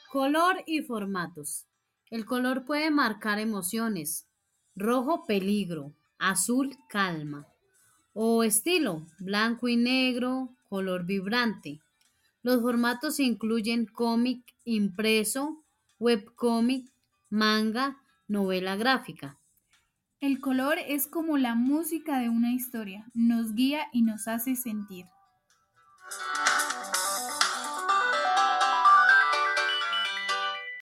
Color y formatos. El color puede marcar emociones. Rojo, peligro. Azul, calma. O estilo, blanco y negro, color vibrante. Los formatos incluyen cómic impreso, webcómic, manga, novela gráfica. El color es como la música de una historia, nos guía y nos hace sentir.